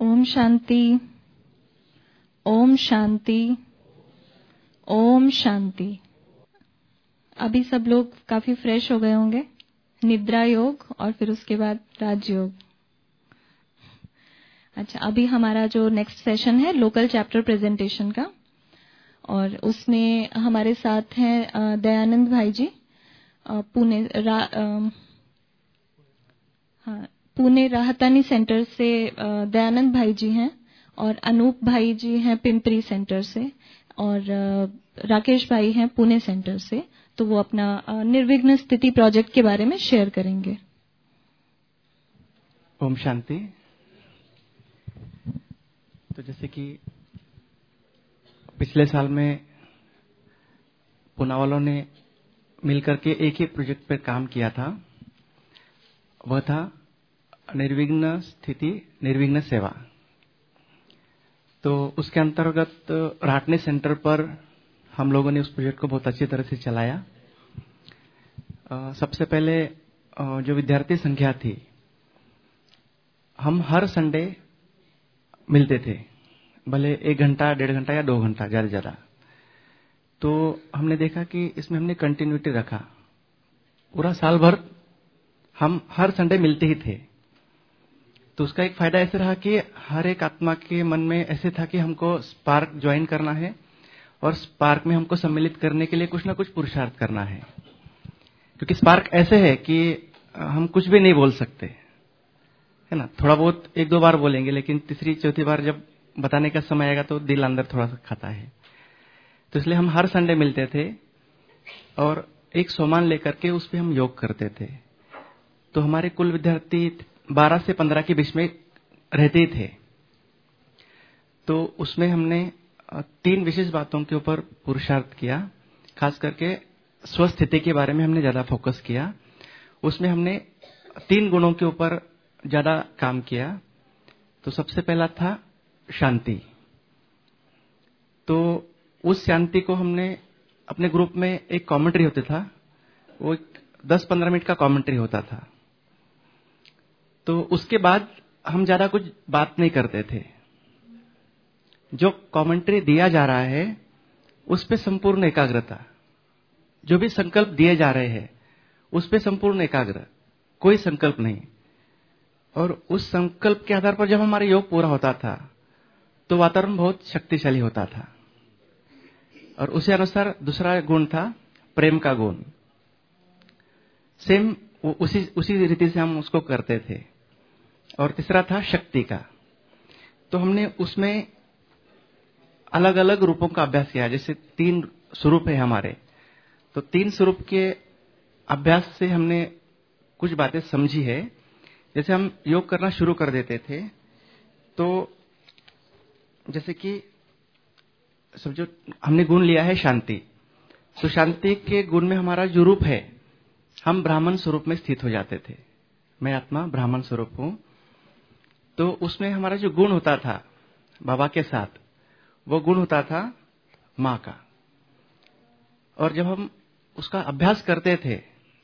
ओम शांति, ओम शांति, ओम शांति। अभी सब लोग काफी फ्रेश हो गए होंगे। निद्रा योग और फिर उसके बाद राजयोग। अच्छा, अभी हमारा जो नेक्स्ट सेशन है लोकल चैप्टर प्रेजेंटेशन का, और उसमें हमारे साथ हैं दयानंद भाई जी, पुणे राहतानी सेंटर से दयानंद भाई जी हैं, और अनूप भाई जी हैं पिंपरी सेंटर से, और राकेश भाई हैं पुणे सेंटर से। तो वो अपना निर्विघ्न स्थिति प्रोजेक्ट के बारे में शेयर करेंगे। ओम शांति। तो जैसे कि पिछले साल में पुणे वालों ने मिलकर के एक ही प्रोजेक्ट पर काम किया था, वह था निर्विघ्न स्थिति निर्विघ्न सेवा। तो उसके अंतर्गत राटने सेंटर पर हम लोगों ने उस प्रोजेक्ट को बहुत अच्छी तरह से चलाया। सबसे पहले जो विद्यार्थी संख्या थी, हम हर संडे मिलते थे, भले 1 घंटा 1.5 घंटा या 2 घंटा ज्यादा ज्यादा। तो हमने देखा कि इसमें हमने कंटिन्यूटी रखा, पूरा साल भर हम हर संडे मिलते ही थे। तो उसका एक फायदा ऐसे रहा कि हर एक आत्मा के मन में ऐसे था कि हमको स्पार्क ज्वाइन करना है, और स्पार्क में हमको सम्मिलित करने के लिए कुछ ना कुछ पुरुषार्थ करना है। क्योंकि स्पार्क ऐसे है कि हम कुछ भी नहीं बोल सकते, है ना। थोड़ा बहुत 1-2 बार बोलेंगे, लेकिन तीसरी चौथी बार जब बताने का समय आएगा तो दिल अंदर थोड़ा सा खाता है। तो इसलिए हम हर संडे मिलते थे और एक सोमान लेकर के उस पर हम योग करते थे। तो हमारे कुल विद्यार्थी 12 से 15 के बीच में रहते ही थे। तो उसमें हमने 3 विशेष बातों के ऊपर पुरुषार्थ किया। खास करके स्वस्थिति के बारे में हमने ज्यादा फोकस किया। उसमें हमने 3 गुणों के ऊपर ज्यादा काम किया। तो सबसे पहला था शांति। तो उस शांति को हमने अपने ग्रुप में एक कमेंट्री होता था, वो 10-15 मिनट का कमेंट्री होता था। तो उसके बाद हम ज्यादा कुछ बात नहीं करते थे। जो कमेंट्री दिया जा रहा है उस पे संपूर्ण एकाग्रता, जो भी संकल्प दिए जा रहे हैं उस पे संपूर्ण एकाग्र, कोई संकल्प नहीं। और उस संकल्प के आधार पर जब हमारा योग पूरा होता था तो वातावरण बहुत शक्तिशाली होता था। और उसी अनुसार दूसरा गुण था प्रेम का गुण। सेम उसी रीति से हम उसको करते थे। और तीसरा था शक्ति का। तो हमने उसमें अलग अलग रूपों का अभ्यास किया। जैसे 3 स्वरूप है हमारे, तो 3 स्वरूप के अभ्यास से हमने कुछ बातें समझी है। जैसे हम योग करना शुरू कर देते थे, तो जैसे कि समझो हमने गुण लिया है शांति। तो शांति के गुण में हमारा जो रूप है, हम ब्राह्मण स्वरूप में स्थित हो जाते थे। मैं आत्मा ब्राह्मण स्वरूप हूं। तो उसमें हमारा जो गुण होता था बाबा के साथ, वो गुण होता था माँ का। और जब हम उसका अभ्यास करते थे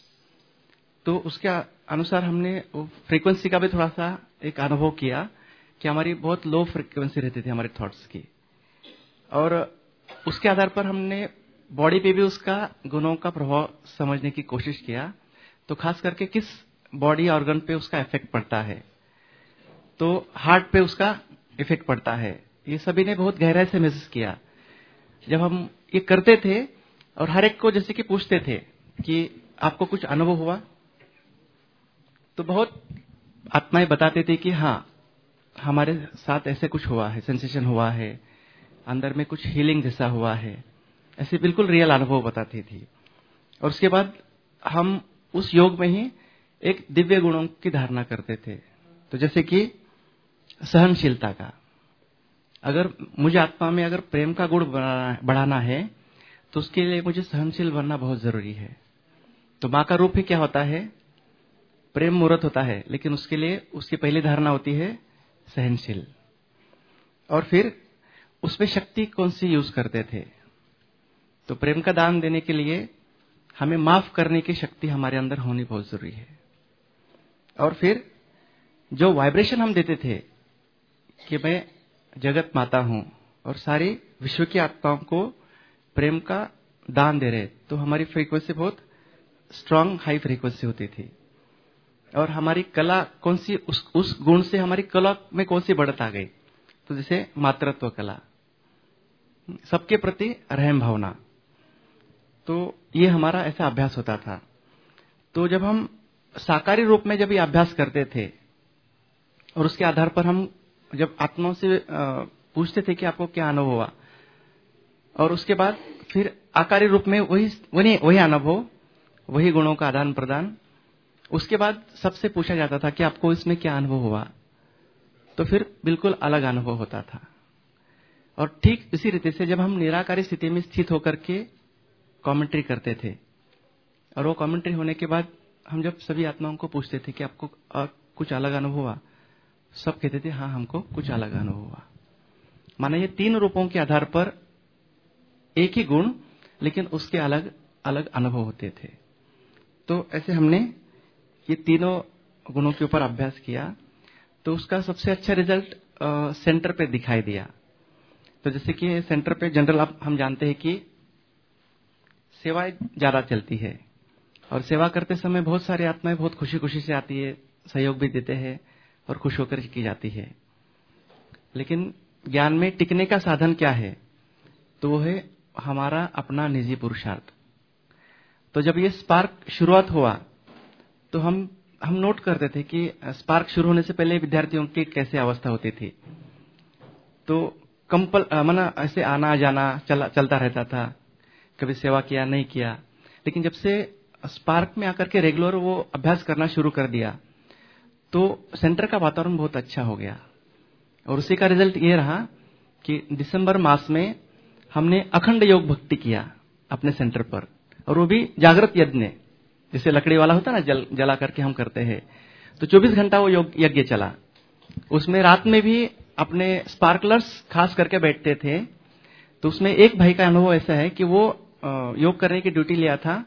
तो उसके अनुसार हमने फ्रीक्वेंसी का भी थोड़ा सा एक अनुभव किया कि हमारी बहुत लो फ्रीक्वेंसी रहती थी हमारे थॉट्स की। और उसके आधार पर हमने बॉडी पे भी उसका गुणों का प्रभाव समझने की कोशिश किया। तो खास करके किस बॉडी ऑर्गन पे उसका इफेक्ट पड़ता है, तो हार्ट पे उसका इफेक्ट पड़ता है। ये सभी ने बहुत गहराई से महसूस किया जब हम ये करते थे। और हर एक को जैसे कि पूछते थे कि आपको कुछ अनुभव हुआ, तो बहुत आत्माएं बताते थे कि हाँ, हमारे साथ ऐसे कुछ हुआ है, सेंसेशन हुआ है, अंदर में कुछ हीलिंग जैसा हुआ है। ऐसे बिल्कुल रियल अनुभव बताती थी। और उसके बाद हम उस योग में ही एक दिव्य गुणों की धारणा करते थे। तो जैसे कि सहनशीलता का, अगर मुझे आत्मा में अगर प्रेम का गुण बढ़ाना है तो उसके लिए मुझे सहनशील बनना बहुत जरूरी है। तो माँ का रूप ही क्या होता है? प्रेम मूर्त होता है, लेकिन उसके लिए उसकी पहली धारणा होती है सहनशील। और फिर उसमें शक्ति कौन सी यूज करते थे? तो प्रेम का दान देने के लिए हमें माफ करने की शक्ति हमारे अंदर होनी बहुत जरूरी है। और फिर जो वाइब्रेशन हम देते थे कि मैं जगत माता हूं और सारी विश्व की आत्माओं को प्रेम का दान दे रहे, तो हमारी फ्रीक्वेंसी बहुत स्ट्रांग हाई फ्रीक्वेंसी होती थी। और हमारी कला कौन सी, उस गुण से हमारी कला में कौन सी बढ़त आ गई, तो जैसे मातृत्व कला, सबके प्रति रहम भावना, तो ये हमारा ऐसा अभ्यास होता था। तो जब हम साकारी रूप में जब ये अभ्यास करते थे और उसके आधार पर हम जब आत्माओं से पूछते थे कि आपको क्या अनुभव हुआ, और उसके बाद फिर आकारी रूप में वही अनुभव, वही गुणों का आदान प्रदान, उसके बाद सबसे पूछा जाता था कि आपको इसमें क्या अनुभव हुआ, तो फिर बिल्कुल अलग अनुभव होता था। और ठीक इसी रीति से जब हम निराकारी स्थिति में स्थित होकर के कमेंट्री करते थे, और वो कमेंट्री होने के बाद हम जब सभी आत्माओं को पूछते थे कि आपको कुछ अलग अनुभव हुआ, सब कहते थे हाँ हमको कुछ अलग अनुभव हुआ। माना ये 3 रूपों के आधार पर एक ही गुण, लेकिन उसके अलग अलग अनुभव होते थे। तो ऐसे हमने ये तीनों गुणों के ऊपर अभ्यास किया, तो उसका सबसे अच्छा रिजल्ट सेंटर पे दिखाई दिया। तो जैसे कि सेंटर पे जनरल हम जानते हैं कि सेवाएं ज्यादा चलती है, और सेवा करते समय बहुत सारी आत्माएं बहुत खुशी खुशी से आती है, सहयोग भी देते हैं और खुश होकर की जाती है। लेकिन ज्ञान में टिकने का साधन क्या है, तो वो है हमारा अपना निजी पुरुषार्थ। तो जब ये स्पार्क शुरुआत हुआ, तो हम नोट करते थे कि स्पार्क शुरू होने से पहले विद्यार्थियों की कैसे अवस्था होती थी। तो मना ऐसे आना जाना चलता रहता था, कभी सेवा किया नहीं किया। लेकिन जब से स्पार्क में आकर के रेगुलर वो अभ्यास करना शुरू कर दिया, तो सेंटर का वातावरण बहुत अच्छा हो गया। और उसी का रिजल्ट ये रहा कि दिसंबर मास में हमने अखंड योग भक्ति किया अपने सेंटर पर, और वो भी जागृत यज्ञ, जैसे लकड़ी वाला होता है ना, जला करके हम करते हैं। तो 24 घंटा वो योग यज्ञ चला। उसमें रात में भी अपने स्पार्कलर्स खास करके बैठते थे। तो उसमें एक भाई का अनुभव ऐसा है कि वो योग करने की ड्यूटी लिया था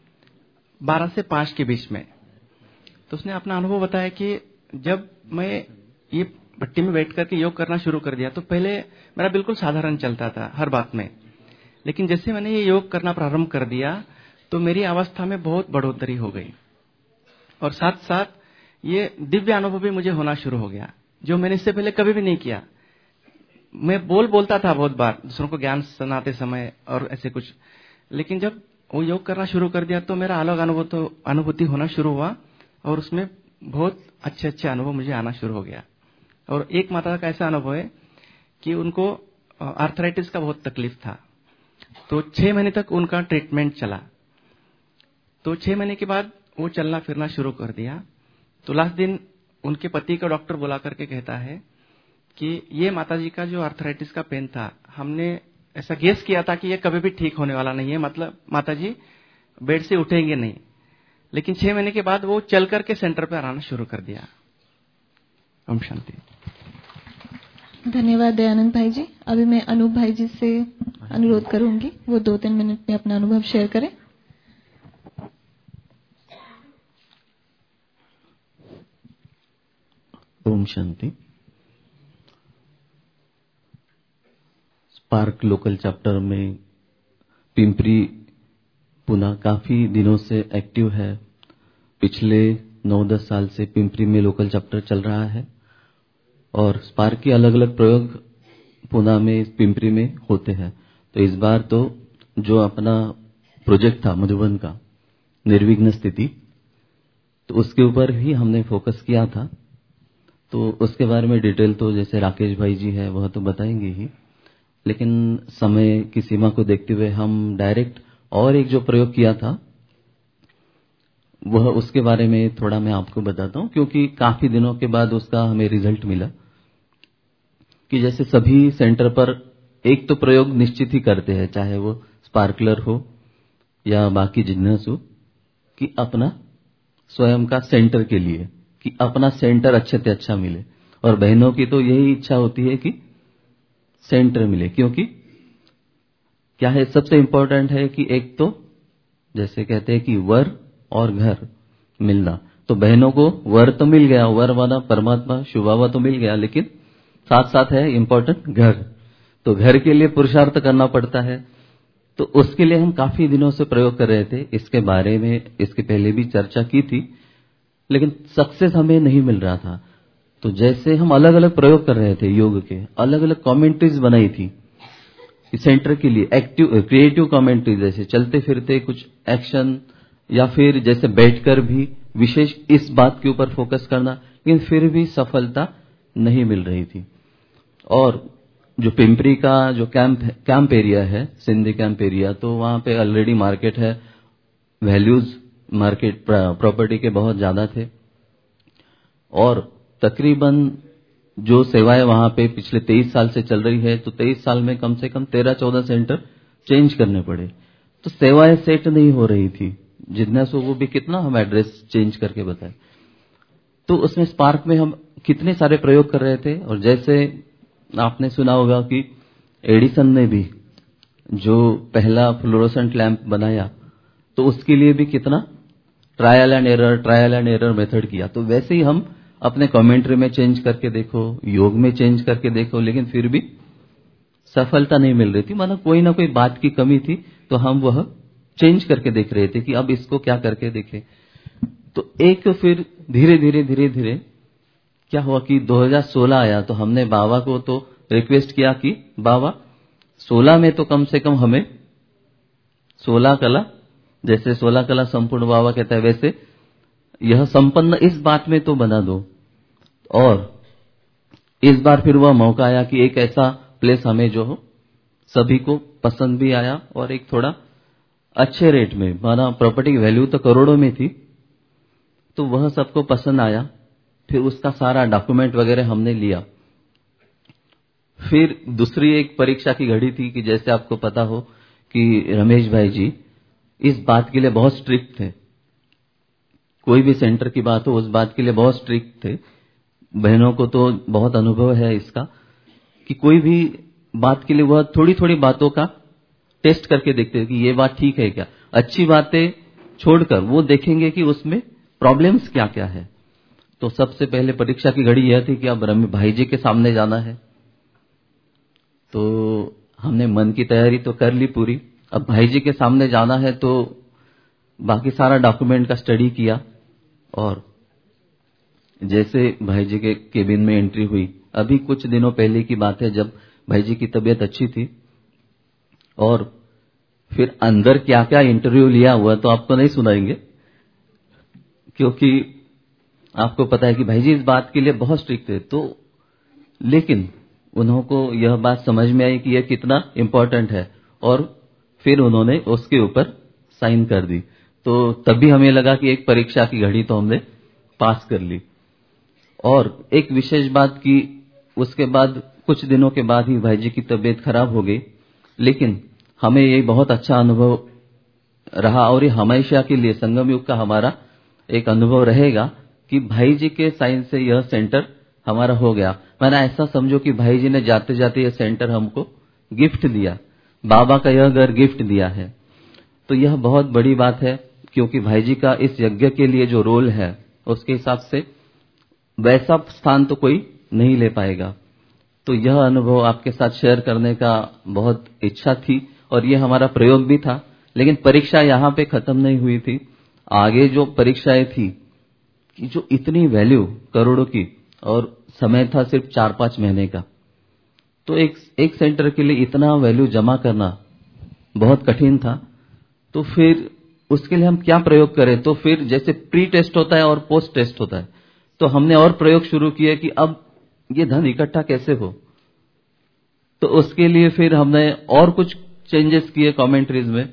12 से 5 के बीच में। तो उसने अपना अनुभव बताया कि जब मैं ये भट्टी में बैठ करके योग करना शुरू कर दिया, तो पहले मेरा बिल्कुल साधारण चलता था हर बात में, लेकिन जैसे मैंने ये योग करना प्रारंभ कर दिया, तो मेरी अवस्था में बहुत बढ़ोतरी हो गई। और साथ साथ ये दिव्य अनुभव भी मुझे होना शुरू हो गया, जो मैंने इससे पहले कभी भी नहीं किया। मैं बोलता था बहुत बार दूसरों को ज्ञान सुनाते समय और ऐसे कुछ, लेकिन जब वो योग करना शुरू कर दिया, तो मेरा अलग अनुभूति होना शुरू हुआ, और उसमें बहुत अच्छे अच्छे अनुभव मुझे आना शुरू हो गया। और एक माता का ऐसा अनुभव है कि उनको आर्थराइटिस का बहुत तकलीफ था, तो 6 महीने तक उनका ट्रीटमेंट चला। तो 6 महीने के बाद वो चलना फिरना शुरू कर दिया। तो लास्ट दिन उनके पति का डॉक्टर बुला करके कहता है कि ये माताजी का जो आर्थराइटिस का पेन था, हमने ऐसा गेस किया था कि ये कभी भी ठीक होने वाला नहीं है, मतलब माताजी बेड से उठेंगे नहीं। लेकिन 6 महीने के बाद वो चल करके सेंटर पर आना शुरू कर दिया। ओम शांति। धन्यवाद दयानंद भाई जी। अभी मैं अनूप भाई जी से अनुरोध करूंगी, वो 2-3 मिनट में अपना अनुभव शेयर करें। ओम शांति। स्पार्क लोकल चैप्टर में पिंपरी पुणे काफी दिनों से एक्टिव है। पिछले 9-10 साल से पिंपरी में लोकल चैप्टर चल रहा है, और स्पार्क के अलग अलग प्रयोग पुणे में, पिंपरी में होते हैं। तो इस बार तो जो अपना प्रोजेक्ट था मधुबन का निर्विघ्न स्थिति, तो उसके ऊपर ही हमने फोकस किया था। तो उसके बारे में डिटेल तो जैसे राकेश भाई जी है वह तो बताएंगे ही, लेकिन समय की सीमा को देखते हुए हम डायरेक्ट और एक जो प्रयोग किया था वह उसके बारे में थोड़ा मैं आपको बताता हूं, क्योंकि काफी दिनों के बाद उसका हमें रिजल्ट मिला। कि जैसे सभी सेंटर पर एक तो प्रयोग निश्चित ही करते हैं, चाहे वो स्पार्कलर हो या बाकी जिन्नस हो, कि अपना स्वयं का सेंटर के लिए, कि अपना सेंटर अच्छे से अच्छा मिले। और बहनों की तो यही इच्छा होती है कि सेंटर मिले, क्योंकि क्या है, सबसे इंपॉर्टेंट है कि एक तो जैसे कहते हैं कि वर और घर मिलना। तो बहनों को वर तो मिल गया, वर वाला परमात्मा शुभावा तो मिल गया, लेकिन साथ साथ है इम्पोर्टेंट घर। तो घर के लिए पुरुषार्थ करना पड़ता है, तो उसके लिए हम काफी दिनों से प्रयोग कर रहे थे। इसके बारे में इसके पहले भी चर्चा की थी, लेकिन सक्सेस हमें नहीं मिल रहा था। तो जैसे हम अलग अलग प्रयोग कर रहे थे योग के, अलग अलग कमेंट्रीज बनाई थी सेंटर के लिए, एक्टिव क्रिएटिव कमेंट्री, जैसे चलते फिरते कुछ एक्शन, या फिर जैसे बैठकर भी विशेष इस बात के ऊपर फोकस करना, लेकिन फिर भी सफलता नहीं मिल रही थी। और जो पिंपरी का जो कैंप एरिया है, सिंधी कैंप एरिया, तो वहां पे ऑलरेडी मार्केट है, वैल्यूज मार्केट प्रॉपर्टी के बहुत ज्यादा थे, और तकरीबन जो सेवाएं वहां पे पिछले 23 साल से चल रही है, तो 23 साल में कम से कम 13-14 सेंटर चेंज करने पड़े। तो सेवाएं सेट नहीं हो रही थी। जिज्ञासु वो भी कितना हम एड्रेस चेंज करके बताए। तो उसमें स्पार्क में हम कितने सारे प्रयोग कर रहे थे। और जैसे आपने सुना होगा कि एडिसन ने भी जो पहला फ्लोरोसेंट लैंप बनाया, तो उसके लिए भी कितना ट्रायल एंड एरर मेथड किया। तो वैसे ही हम अपने कमेंट्री में चेंज करके देखो, योग में चेंज करके देखो, लेकिन फिर भी सफलता नहीं मिल रही थी। मतलब कोई ना कोई बात की कमी थी, तो हम वह चेंज करके देख रहे थे कि अब इसको क्या करके देखें। तो एक फिर धीरे धीरे क्या हुआ कि 2016 आया, तो हमने बाबा को तो रिक्वेस्ट किया कि बाबा 16 में तो कम से कम हमें 16 कला, जैसे 16 कला संपूर्ण बाबा कहता है, वैसे यह संपन्न इस बात में तो बना दो। और इस बार फिर वह मौका आया कि एक ऐसा प्लेस हमें जो हो सभी को पसंद भी आया, और एक थोड़ा अच्छे रेट में, माना प्रॉपर्टी की वैल्यू तो करोड़ों में थी, तो वह सबको पसंद आया। फिर उसका सारा डॉक्यूमेंट वगैरह हमने लिया। फिर दूसरी एक परीक्षा की घड़ी थी कि जैसे आपको पता हो कि रमेश भाई जी इस बात के लिए बहुत स्ट्रिक्ट थे। कोई भी सेंटर की बात हो, उस बात के लिए बहुत स्ट्रिक्ट थे। बहनों को तो बहुत अनुभव है इसका कि कोई भी बात के लिए वह थोड़ी थोड़ी बातों का टेस्ट करके देखते हैं कि ये बात ठीक है क्या। अच्छी बातें छोड़कर वो देखेंगे कि उसमें प्रॉब्लम्स क्या क्या है। तो सबसे पहले परीक्षा की घड़ी यह थी कि अब भाई जी के सामने जाना है। तो हमने मन की तैयारी तो कर ली पूरी। अब भाई जी के सामने जाना है, तो बाकी सारा डॉक्यूमेंट का स्टडी किया। और जैसे भाई जी के केबिन में एंट्री हुई, अभी कुछ दिनों पहले की बात है जब भाई जी की तबीयत अच्छी थी, और फिर अंदर क्या क्या इंटरव्यू लिया हुआ तो आपको नहीं सुनाएंगे, क्योंकि आपको पता है कि भाई जी इस बात के लिए बहुत स्ट्रिक्ट थे। तो लेकिन उन्होंने यह बात समझ में आई कि यह कितना इम्पोर्टेंट है, और फिर उन्होंने उसके ऊपर साइन कर दी। तो तभी हमें लगा कि एक परीक्षा की घड़ी तो हमने पास कर ली। और एक विशेष बात कि उसके बाद कुछ दिनों के बाद ही भाई जी की तबीयत खराब हो गई, लेकिन हमें ये बहुत अच्छा अनुभव रहा, और ये हमेशा के लिए संगम युग का हमारा एक अनुभव रहेगा कि भाई जी के साइन से यह सेंटर हमारा हो गया। मैंने ऐसा समझो कि भाई जी ने जाते जाते यह सेंटर हमको गिफ्ट दिया, बाबा का यह घर गिफ्ट दिया है। तो यह बहुत बड़ी बात है, क्योंकि भाई जी का इस यज्ञ के लिए जो रोल है, उसके हिसाब से वैसा स्थान तो कोई नहीं ले पाएगा। तो यह अनुभव आपके साथ शेयर करने का बहुत इच्छा थी, और यह हमारा प्रयोग भी था। लेकिन परीक्षा यहाँ पे खत्म नहीं हुई थी। आगे जो परीक्षाएं थी कि जो इतनी वैल्यू करोड़ों की, और समय था सिर्फ 4-5 महीने का, तो एक सेंटर के लिए इतना वैल्यू जमा करना बहुत कठिन था। तो फिर उसके लिए हम क्या प्रयोग करें। तो फिर जैसे प्री टेस्ट होता है और पोस्ट टेस्ट होता है, तो हमने और प्रयोग शुरू किए कि अब ये धन इकट्ठा कैसे हो। तो उसके लिए फिर हमने और कुछ चेंजेस किए कमेंट्रीज में।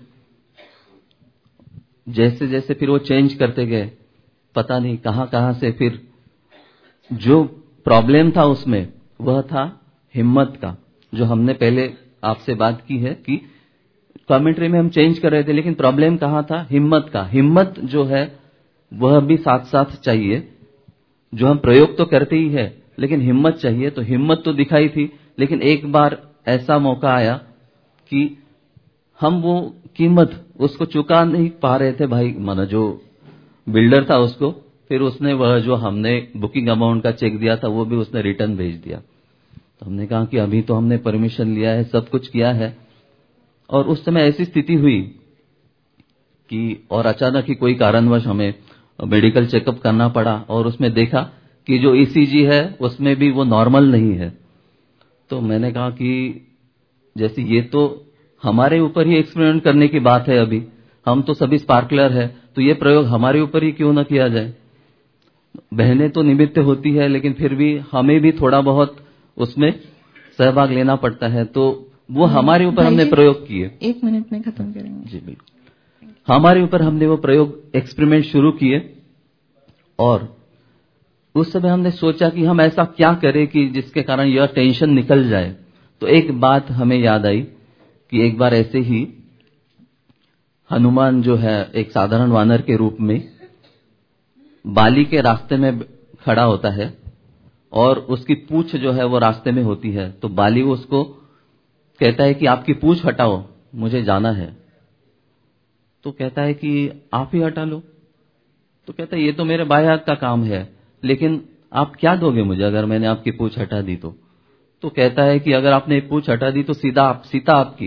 जैसे जैसे फिर वो चेंज करते गए, पता नहीं कहां से फिर जो प्रॉब्लम था उसमें वह था हिम्मत का, जो हमने पहले आपसे बात की है कि कमेंट्री में हम चेंज कर रहे थे, लेकिन प्रॉब्लम कहां था, हिम्मत का। हिम्मत जो है वह भी साथ साथ चाहिए। जो हम प्रयोग तो करते ही है, लेकिन हिम्मत चाहिए। तो हिम्मत तो दिखाई थी, लेकिन एक बार ऐसा मौका आया कि हम वो कीमत उसको चुका नहीं पा रहे थे। भाई माना जो बिल्डर था उसको, फिर उसने वह जो हमने बुकिंग अमाउंट का चेक दिया था वो भी उसने रिटर्न भेज दिया। तो हमने कहा कि अभी तो हमने परमिशन लिया है, सब कुछ किया है। और उस समय ऐसी स्थिति हुई कि और अचानक ही कोई कारणवश हमें मेडिकल चेकअप करना पड़ा और उसमें देखा कि जो ईसीजी है उसमें भी वो नॉर्मल नहीं है। तो मैंने कहा कि जैसे ये तो हमारे ऊपर ही एक्सपेरिमेंट करने की बात है, अभी हम तो सभी स्पार्कलर है, तो ये प्रयोग हमारे ऊपर ही क्यों ना किया जाए। बहनें तो निमित्त होती है, लेकिन फिर भी हमें भी थोड़ा बहुत उसमें सहभाग लेना पड़ता है, तो वो हमारे ऊपर हमने प्रयोग किए। 1 मिनट में खत्म करेंगे। जी बिल्कुल, हमारे ऊपर हमने वो प्रयोग एक्सपेरिमेंट शुरू किए। और उस समय हमने सोचा कि हम ऐसा क्या करें कि जिसके कारण यह टेंशन निकल जाए। तो एक बात हमें याद आई कि एक बार ऐसे ही हनुमान जो है एक साधारण वानर के रूप में बाली के रास्ते में खड़ा होता है और उसकी पूंछ जो है वो रास्ते में होती है। तो बाली उसको कहता है कि आपकी पूंछ हटाओ, मुझे जाना है। तो कहता है कि आप ही हटा लो। तो कहता है ये तो मेरे बाएं हाथ का काम है, लेकिन आप क्या दोगे मुझे अगर मैंने आपकी पूंछ हटा दी तो। तो कहता है कि अगर आपने पूंछ हटा दी तो सीता आपकी।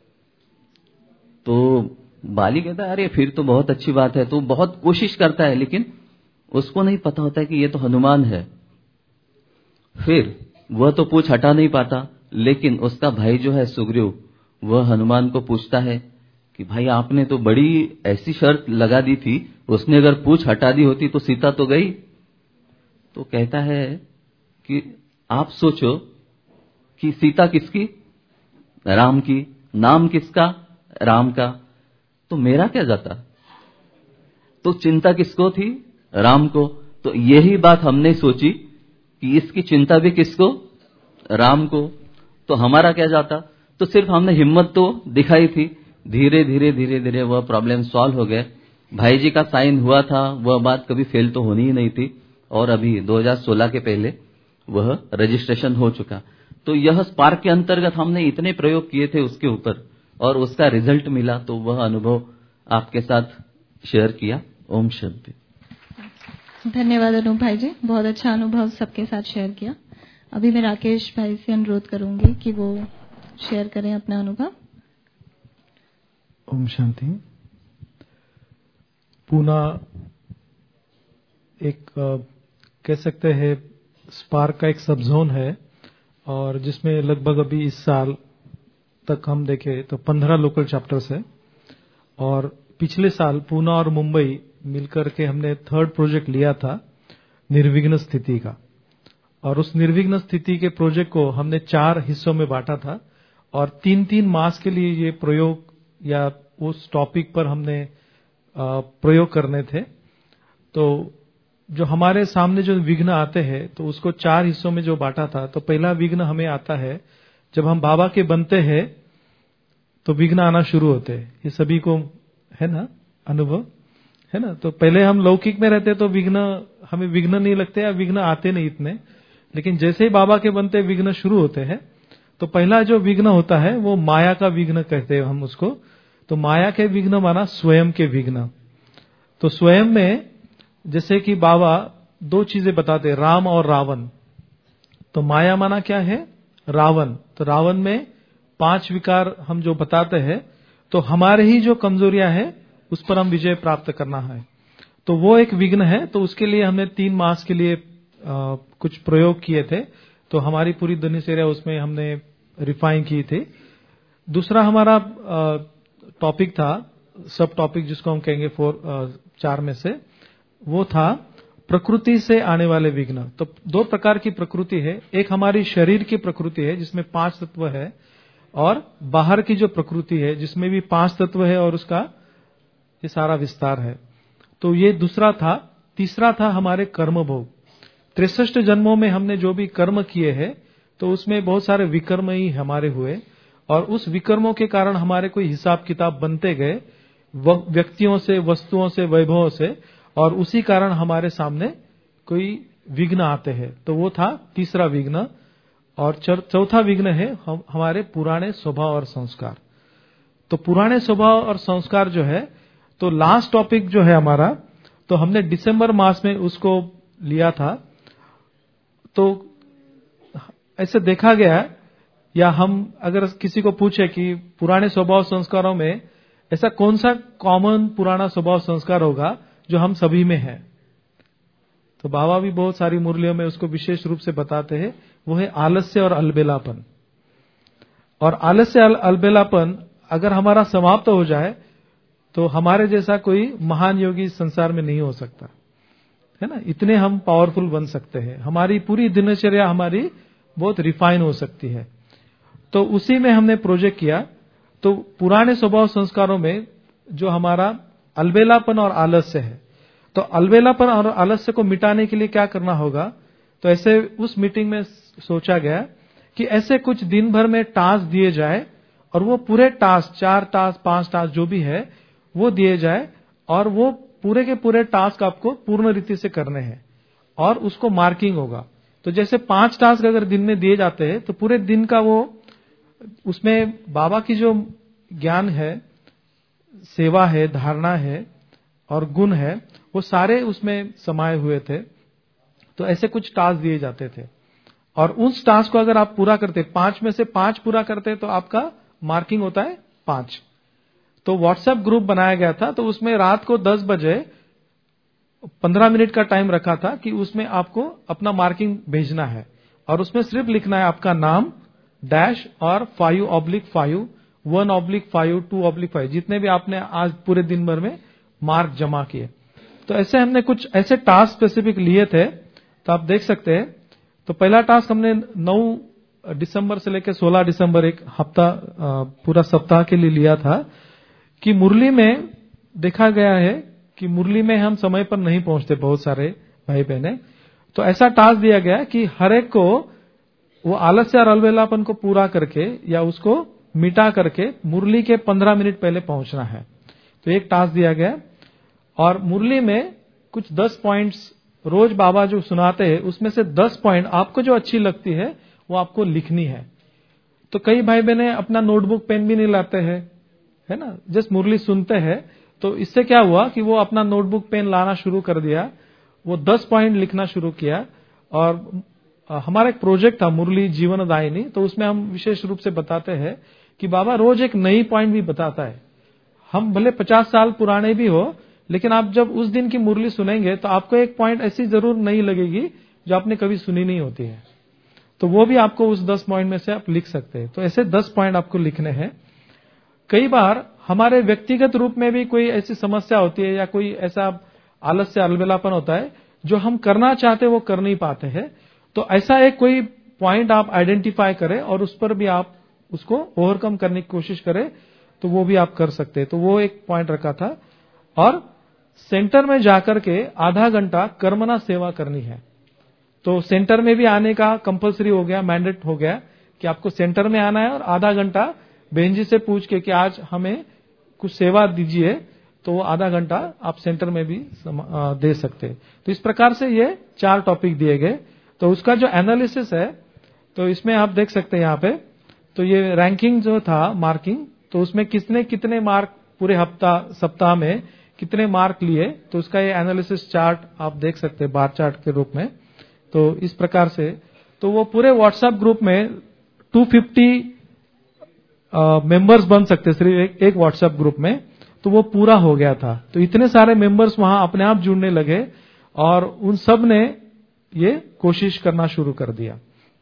तो बाली कहता है अरे फिर तो बहुत अच्छी बात है। तो बहुत कोशिश करता है, लेकिन उसको नहीं पता होता है कि ये तो हनुमान है। फिर वह तो पूंछ हटा नहीं पाता, लेकिन उसका भाई जो है सुग्रीव, वह हनुमान को पूछता है कि भाई आपने तो बड़ी ऐसी शर्त लगा दी थी, उसने अगर पूंछ हटा दी होती तो सीता तो गई। तो कहता है कि आप सोचो कि सीता किसकी? राम की। नाम किसका? राम का। तो मेरा क्या जाता? तो चिंता किसको थी? राम को। तो यही बात हमने सोची कि इसकी चिंता भी किसको? राम को। तो हमारा क्या जाता? तो सिर्फ हमने हिम्मत तो दिखाई थी। धीरे धीरे वह प्रॉब्लम सॉल्व हो गए। भाई जी का साइन हुआ था, वह बात कभी फेल तो होनी ही नहीं थी। और अभी 2016 के पहले वह रजिस्ट्रेशन हो चुका। तो यह स्पार्क के अंतर्गत हमने इतने प्रयोग किए थे उसके ऊपर, और उसका रिजल्ट मिला, तो वह अनुभव आपके साथ शेयर किया। ओम शांति। धन्यवाद अनूप भाई जी, बहुत अच्छा अनुभव सबके साथ शेयर किया। अभी मैं राकेश भाई से अनुरोध करूंगी कि वो शेयर करें अपना अनुभव। ओम शांति। पूना एक कह सकते हैं स्पार्क का एक सब जोन है, और जिसमें लगभग अभी इस साल तक हम देखें तो 15 लोकल चैप्टर्स है। और पिछले साल पूना और मुंबई मिलकर के हमने 3rd प्रोजेक्ट लिया था निर्विघ्न स्थिति का। और उस निर्विघ्न स्थिति के प्रोजेक्ट को हमने 4 हिस्सों में बांटा था, और 3-3 मास के लिए ये प्रयोग या उस टॉपिक पर हमने प्रयोग करने थे। तो जो हमारे सामने जो विघ्न आते हैं, तो उसको 4 हिस्सों में जो बांटा था। तो पहला विघ्न हमें आता है जब हम बाबा के बनते हैं, तो विघ्न आना शुरू होते हैं। ये सभी को है ना अनुभव, है ना। तो पहले हम लौकिक में रहते तो विघ्न हमें विघ्न नहीं लगते या विघ्न आते नहीं इतने, लेकिन जैसे ही बाबा के बनते विघ्न शुरू होते हैं। तो पहला जो विघ्न होता है वो माया का विघ्न कहते हैं हम उसको। तो माया के विघ्न माना स्वयं के विघ्न। तो स्वयं में जैसे कि बाबा 2 चीजें बताते, राम और रावण। तो माया माना क्या है? रावण। तो रावण में 5 विकार हम जो बताते हैं, तो हमारे ही जो कमजोरियां हैं उस पर हम विजय प्राप्त करना है। तो वो एक विघ्न है। तो उसके लिए हमने 3 मास के लिए कुछ प्रयोग किए थे। तो हमारी पूरी दिनचर्या उसमें हमने रिफाइन की थी। दूसरा हमारा टॉपिक था, सब टॉपिक जिसको हम कहेंगे 4 में से, वो था प्रकृति से आने वाले विघ्न। तो 2 प्रकार की प्रकृति है। एक हमारी शरीर की प्रकृति है जिसमें 5 तत्व है, और बाहर की जो प्रकृति है जिसमें भी 5 तत्व है और उसका ये सारा विस्तार है। तो ये दूसरा था। तीसरा था हमारे कर्म भोग। 63 जन्मों में हमने जो भी कर्म किए हैं, तो उसमें बहुत सारे विकर्म ही हमारे हुए, और उस विकर्मों के कारण हमारे कोई हिसाब किताब बनते गए व्यक्तियों से, वस्तुओं से, वैभवों से, और उसी कारण हमारे सामने कोई विघ्न आते हैं। तो वो था तीसरा विघ्न। और चौथा विघ्न है हमारे पुराने स्वभाव और संस्कार। तो पुराने स्वभाव और संस्कार जो है, तो लास्ट टॉपिक जो है हमारा, तो हमने दिसंबर मास में उसको लिया था। तो ऐसे देखा गया, या हम अगर किसी को पूछे कि पुराने स्वभाव संस्कारों में ऐसा कौन सा कॉमन पुराना स्वभाव संस्कार होगा जो हम सभी में है, तो बाबा भी बहुत सारी मुरलियों में उसको विशेष रूप से बताते हैं, वो है आलस्य और अलबेलापन। और आलस्य अलबेलापन अगर हमारा समाप्त हो जाए तो हमारे जैसा कोई महान योगी संसार में नहीं हो सकता, है ना। इतने हम पावरफुल बन सकते हैं, हमारी पूरी दिनचर्या हमारी बहुत रिफाइन हो सकती है। तो उसी में हमने प्रोजेक्ट किया। तो पुराने स्वभाव संस्कारों में जो हमारा अलबेलापन और आलस्य है, तो अलबेलापन और आलस्य को मिटाने के लिए क्या करना होगा, तो ऐसे उस मीटिंग में सोचा गया कि ऐसे कुछ दिन भर में टास्क दिए जाए, और वो पूरे टास्क 4 टास्क 5 टास्क जो भी है वो दिए जाए, और वो पूरे के पूरे टास्क आपको पूर्ण रीति से करने हैं, और उसको मार्किंग होगा। तो जैसे 5 टास्क अगर दिन में दिए जाते हैं तो पूरे दिन का वो, उसमें बाबा की जो ज्ञान है, सेवा है, धारणा है और गुण है, वो सारे उसमें समाये हुए थे। तो ऐसे कुछ टास्क दिए जाते थे, और उस टास्क को अगर आप पूरा करते, 5 में से 5 पूरा करते तो आपका मार्किंग होता है 5। तो व्हाट्सएप ग्रुप बनाया गया था, तो उसमें रात को 10 बजे 15 मिनट का टाइम रखा था कि उसमें आपको अपना मार्किंग भेजना है, और उसमें सिर्फ लिखना है आपका नाम डैश और 5/5, 1/5, 2/5, जितने भी आपने आज पूरे दिन भर में मार्क जमा किए। तो ऐसे हमने कुछ ऐसे टास्क स्पेसिफिक लिए थे, तो आप देख सकते हैं। तो पहला टास्क हमने 9 दिसंबर से लेकर 16 दिसंबर एक हफ्ता पूरा सप्ताह के लिए लिया था, कि मुरली में देखा गया है कि मुरली में हम समय पर नहीं पहुंचते बहुत सारे भाई बहने। तो ऐसा टास्क दिया गया कि हर एक को वो आलस्य और अलबेलापन को पूरा करके या उसको मिटा करके मुरली के 15 मिनट पहले पहुंचना है। तो एक टास्क दिया गया, और मुरली में कुछ 10 पॉइंट्स रोज बाबा जो सुनाते हैं उसमें से 10 पॉइंट आपको जो अच्छी लगती है वो आपको लिखनी है। तो कई भाई बहने अपना नोटबुक पेन भी नहीं लाते हैं, है ना, जस्ट मुरली सुनते हैं। तो इससे क्या हुआ कि वो अपना नोटबुक पेन लाना शुरू कर दिया, वो 10 पॉइंट लिखना शुरू किया। और हमारा एक प्रोजेक्ट था मुरली जीवनदायिनी, तो उसमें हम विशेष रूप से बताते हैं कि बाबा रोज एक नई पॉइंट भी बताता है। हम भले 50 साल पुराने भी हो, लेकिन आप जब उस दिन की मुरली सुनेंगे तो आपको एक पॉइंट ऐसी जरूर नहीं लगेगी जो आपने कभी सुनी नहीं होती है। तो वो भी आपको उस 10 पॉइंट में से आप लिख सकते हैं। तो ऐसे 10 पॉइंट आपको लिखने हैं। कई बार हमारे व्यक्तिगत रूप में भी कोई ऐसी समस्या होती है या कोई ऐसा आलस्य अलबेलापन होता है जो हम करना चाहते वो कर नहीं पाते हैं। तो ऐसा एक कोई पॉइंट आप आइडेंटिफाई करें और उस पर भी आप उसको ओवरकम करने की कोशिश करें, तो वो भी आप कर सकते हैं। तो वो एक पॉइंट रखा था। और सेंटर में जाकर के आधा घंटा कर्मना सेवा करनी है। तो सेंटर में भी आने का कंपलसरी हो गया, मैंडेट हो गया कि आपको सेंटर में आना है और आधा घंटा बहन जी से पूछ के कि आज हमें कुछ सेवा दीजिए, तो वो आधा घंटा आप सेंटर में भी दे सकते हैं। तो इस प्रकार से ये 4 टॉपिक दिए गए। तो उसका जो एनालिसिस है, तो इसमें आप देख सकते हैं यहाँ पे। तो ये रैंकिंग जो था मार्किंग, तो उसमें किसने कितने मार्क पूरे सप्ताह में कितने मार्क लिए, तो उसका ये एनालिसिस चार्ट आप देख सकते हैं बार चार्ट के रूप में। तो इस प्रकार से तो वो पूरे व्हाट्सएप ग्रुप में 250 मेंबर्स बन सकते सिर्फ एक व्हाट्सएप ग्रुप में। तो वो पूरा हो गया था। तो इतने सारे मेंबर्स वहां अपने आप जुड़ने लगे और उन सब ने ये कोशिश करना शुरू कर दिया।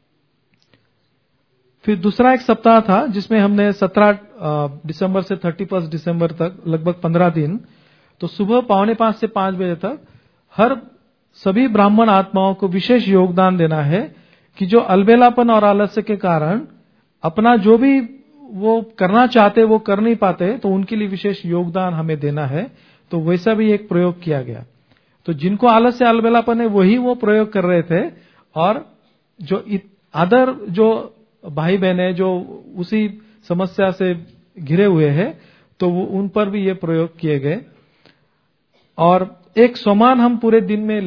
फिर दूसरा एक सप्ताह था जिसमें हमने 17 दिसंबर से 31 दिसंबर तक लगभग 15 दिन, तो सुबह 4:45 से 5 बजे तक हर सभी ब्राह्मण आत्माओं को विशेष योगदान देना है कि जो अलबेलापन और आलस्य के कारण अपना जो भी वो करना चाहते वो कर नहीं पाते, तो उनके लिए विशेष योगदान हमें देना है। तो वैसा भी एक प्रयोग किया गया। तो जिनको आलस्य अलबेलापन है वही वो प्रयोग कर रहे थे, और जो अदर जो भाई बहन है जो उसी समस्या से घिरे हुए हैं, तो वो उन पर भी ये प्रयोग किए गए। और एक स्वमान हम पूरे दिन में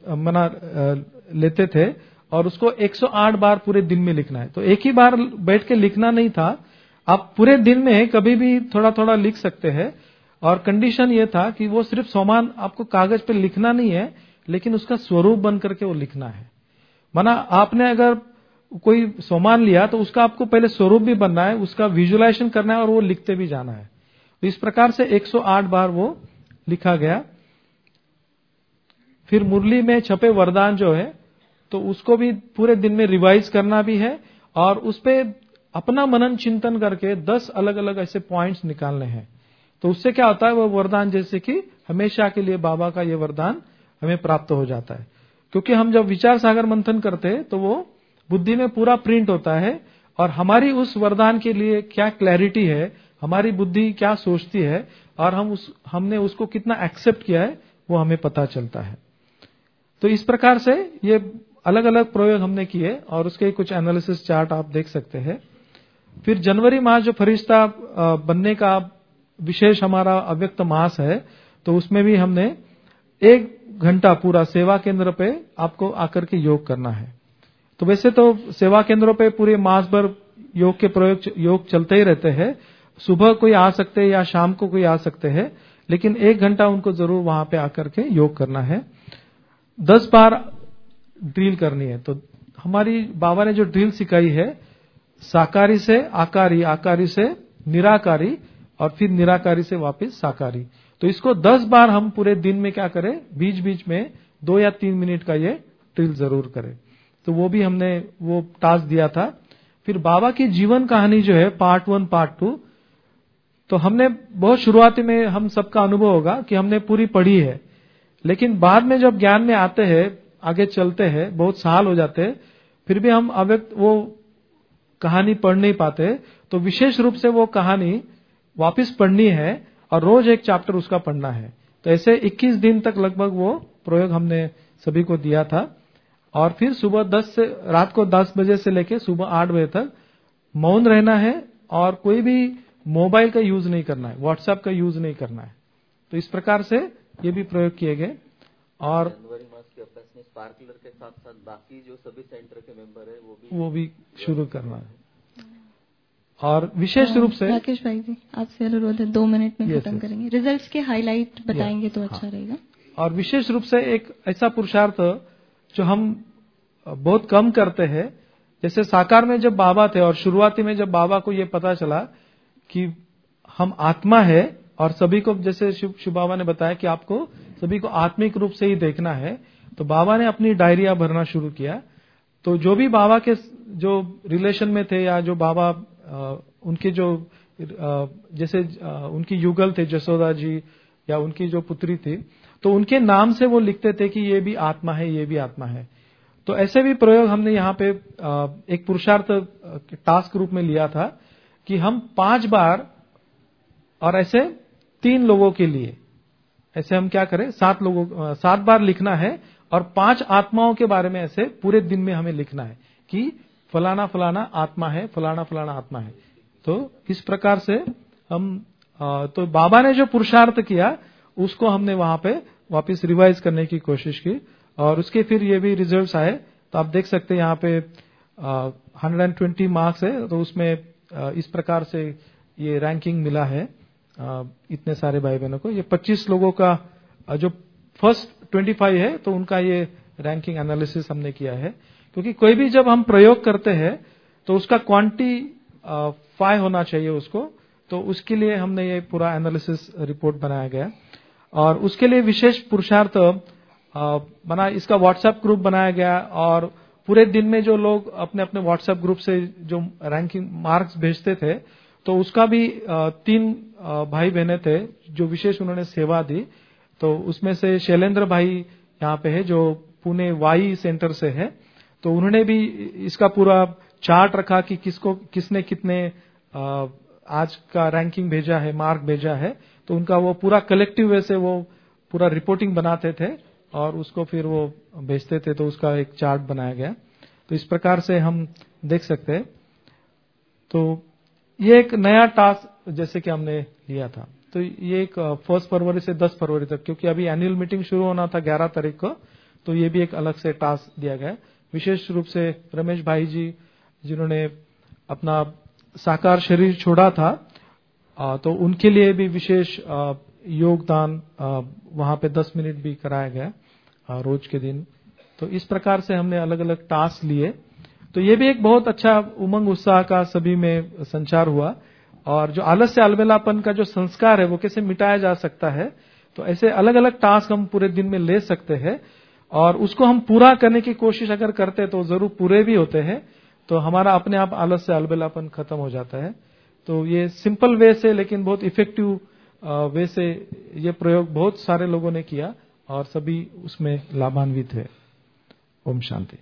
लेते थे, और उसको 108 बार पूरे दिन में लिखना है। तो एक ही बार बैठ के लिखना नहीं था, आप पूरे दिन में कभी भी थोड़ा थोड़ा लिख सकते हैं। और कंडीशन ये था कि वो सिर्फ स्वमान आपको कागज पे लिखना नहीं है, लेकिन उसका स्वरूप बन करके वो लिखना है। माना आपने अगर कोई सोमान लिया तो उसका आपको पहले स्वरूप भी बनना है, उसका विजुअलाइजेशन करना है और वो लिखते भी जाना है। तो इस प्रकार से 108 बार वो लिखा गया। फिर मुरली में छपे वरदान जो है तो उसको भी पूरे दिन में रिवाइज करना भी है और उस पे अपना मनन चिंतन करके 10 अलग अलग ऐसे पॉइंट्स निकालने हैं। तो उससे क्या होता है, वो वरदान जैसे कि हमेशा के लिए बाबा का ये वरदान हमें प्राप्त हो जाता है। क्योंकि हम जब विचार सागर मंथन करते हैं तो वो बुद्धि में पूरा प्रिंट होता है और हमारी उस वरदान के लिए क्या क्लैरिटी है, हमारी बुद्धि क्या सोचती है और हमने उसको कितना एक्सेप्ट किया है वो हमें पता चलता है। तो इस प्रकार से ये अलग अलग प्रयोग हमने किए और उसके कुछ एनालिसिस चार्ट आप देख सकते हैं। फिर जनवरी मास जो फरिश्ता बनने का विशेष हमारा अव्यक्त मास है, तो उसमें भी हमने 1 घंटा पूरा सेवा केंद्र पे आपको आकर के योग करना है। तो वैसे तो सेवा केंद्रों पे पूरे मास भर योग के प्रयोग योग चलते ही रहते हैं। सुबह कोई आ सकते हैं या शाम को कोई आ सकते हैं, लेकिन 1 घंटा उनको जरूर वहां पे आकर के योग करना है। 10 बार ड्रिल करनी है। तो हमारी बाबा ने जो ड्रिल सिखाई है, साकारी से आकारी, आकारी से निराकारी और फिर निराकारी से वापस साकारी, तो इसको 10 बार हम पूरे दिन में क्या करें, बीच बीच में 2 या 3 मिनट का ये ड्रिल जरूर करें। तो वो भी हमने वो टास्क दिया था। फिर बाबा की जीवन कहानी जो है पार्ट 1 पार्ट 2, तो हमने बहुत शुरुआती में हम सबका अनुभव होगा कि हमने पूरी पढ़ी है, लेकिन बाद में जब ज्ञान में आते हैं, आगे चलते हैं, बहुत साल हो जाते हैं, फिर भी हम अव्यक्त वो कहानी पढ़ नहीं पाते। तो विशेष रूप से वो कहानी वापस पढ़नी है और रोज एक चैप्टर उसका पढ़ना है। तो ऐसे 21 दिन तक लगभग वो प्रयोग हमने सभी को दिया था। और फिर सुबह 10 से रात को 10 बजे से लेकर सुबह 8 बजे तक मौन रहना है और कोई भी मोबाइल का यूज नहीं करना है, व्हाट्सएप का यूज नहीं करना है। तो इस प्रकार से ये भी प्रयोग किए गए। और जनवरी मास के अभ्यास में स्पार्कलर के साथ साथ बाकी जो सभी सेंटर के मेंबर है वो भी शुरू करना है। और विशेष रूप से राकेश भाई जी आपसे अनुरोध है, 2 मिनट में खत्म करेंगे। रिजल्ट्स के हाईलाइट बताएंगे तो अच्छा रहेगा। और विशेष रूप से एक ऐसा पुरुषार्थ जो हम बहुत कम करते हैं, जैसे साकार में जब बाबा थे और शुरुआती में जब बाबा को ये पता चला कि हम आत्मा है और सभी को, जैसे शिव बाबा ने बताया कि आपको सभी को आत्मिक रूप से ही देखना है, तो बाबा ने अपनी डायरिया भरना शुरू किया। तो जो भी बाबा के जो रिलेशन में थे या जो बाबा उनके जो जैसे उनकी युगल थे जसोदा जी या उनकी जो पुत्री थी, तो उनके नाम से वो लिखते थे कि ये भी आत्मा है, ये भी आत्मा है। तो ऐसे भी प्रयोग हमने यहाँ पे एक पुरुषार्थ टास्क रूप में लिया था कि हम 5 बार और ऐसे 3 लोगों के लिए ऐसे हम क्या करें, 7 बार लिखना है और 5 आत्माओं के बारे में ऐसे पूरे दिन में हमें लिखना है कि फलाना फलाना आत्मा है, फलाना फलाना आत्मा है। तो इस प्रकार से हम तो बाबा ने जो पुरुषार्थ किया उसको हमने वहां पे वापस रिवाइज करने की कोशिश की और उसके फिर ये भी रिजल्ट्स आए। तो आप देख सकते हैं यहाँ पे 120 मार्क्स है, तो उसमें इस प्रकार से ये रैंकिंग मिला है इतने सारे भाई बहनों को। ये 25 लोगों का जो फर्स्ट 25 है तो उनका ये रैंकिंग एनालिसिस हमने किया है। क्योंकि कोई भी जब हम प्रयोग करते हैं तो उसका क्वांटिफाई होना चाहिए उसको, तो उसके लिए हमने ये पूरा एनालिसिस रिपोर्ट बनाया गया और उसके लिए विशेष पुरुषार्थ बना, इसका व्हाट्सएप ग्रुप बनाया गया और पूरे दिन में जो लोग अपने अपने व्हाट्सएप ग्रुप से जो रैंकिंग मार्क्स भेजते थे, तो उसका भी 3 भाई बहने थे जो विशेष उन्होंने सेवा दी। तो उसमें से शैलेंद्र भाई यहाँ पे है जो पुणे वाई सेंटर से है, तो उन्होंने भी इसका पूरा चार्ट रखा कि किसने कितने आज का रैंकिंग भेजा है, मार्क भेजा है। तो उनका वो पूरा कलेक्टिव वे से वो पूरा रिपोर्टिंग बनाते थे और उसको फिर वो भेजते थे, तो उसका एक चार्ट बनाया गया। तो इस प्रकार से हम देख सकते हैं। तो ये एक नया टास्क जैसे कि हमने लिया था। तो ये एक 1 फरवरी से 10 फरवरी तक, क्योंकि अभी एनुअल मीटिंग शुरू होना था 11 तारीख को, तो ये भी एक अलग से टास्क दिया गया। विशेष रूप से रमेश भाई जी जिन्होंने अपना साकार शरीर छोड़ा था, तो उनके लिए भी विशेष योगदान वहां पे 10 मिनट भी कराया गया रोज के दिन। तो इस प्रकार से हमने अलग अलग टास्क लिए तो ये भी एक बहुत अच्छा उमंग उत्साह का सभी में संचार हुआ। और जो आलस्य अलबेलापन का जो संस्कार है वो कैसे मिटाया जा सकता है, तो ऐसे अलग अलग टास्क हम पूरे दिन में ले सकते हैं और उसको हम पूरा करने की कोशिश अगर करते हैं तो जरूर पूरे भी होते हैं, तो हमारा अपने आप आलस्य अलबेलापन खत्म हो जाता है। तो ये सिंपल वे से लेकिन बहुत इफेक्टिव वे से ये प्रयोग बहुत सारे लोगों ने किया और सभी उसमें लाभान्वित है। ओम शांति।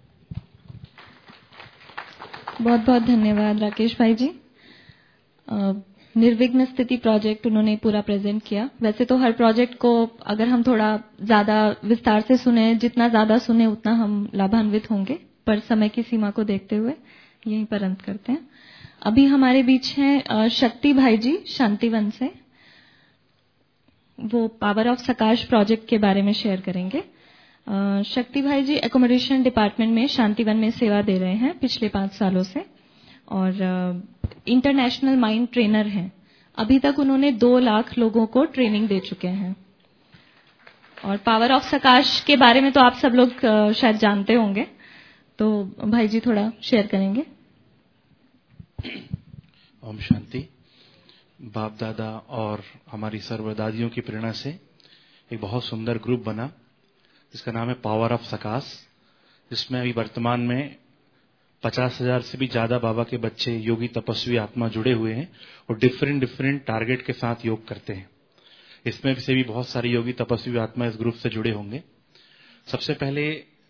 बहुत बहुत धन्यवाद राकेश भाई जी। निर्विघ्न स्थिति प्रोजेक्ट उन्होंने पूरा प्रेजेंट किया। वैसे तो हर प्रोजेक्ट को अगर हम थोड़ा ज्यादा विस्तार से सुने, जितना ज्यादा सुने उतना हम लाभान्वित होंगे, पर समय की सीमा को देखते हुए यहीं पर अंत करते हैं। अभी हमारे बीच हैं शक्ति भाई जी शांतिवन से। वो पावर ऑफ सकाश प्रोजेक्ट के बारे में शेयर करेंगे। शक्ति भाई जी एकोमोडेशन डिपार्टमेंट में शांतिवन में सेवा दे रहे हैं पिछले 5 सालों से और इंटरनेशनल माइंड ट्रेनर हैं। अभी तक उन्होंने 2 लाख लोगों को ट्रेनिंग दे चुके हैं। और पावर ऑफ सकाश के बारे में तो आप सब लोग शायद जानते होंगे, तो भाई जी थोड़ा शेयर करेंगे। ओम शांति। बाप दादा और हमारी सर्वदादियों की प्रेरणा से एक बहुत सुंदर ग्रुप बना जिसका नाम है पावर ऑफ सकाश, जिसमें अभी वर्तमान में 50,000 से भी ज्यादा बाबा के बच्चे योगी तपस्वी आत्मा जुड़े हुए हैं और डिफरेंट टारगेट के साथ योग करते हैं। इसमें से भी बहुत सारे योगी तपस्वी आत्मा इस ग्रुप से जुड़े होंगे। सबसे पहले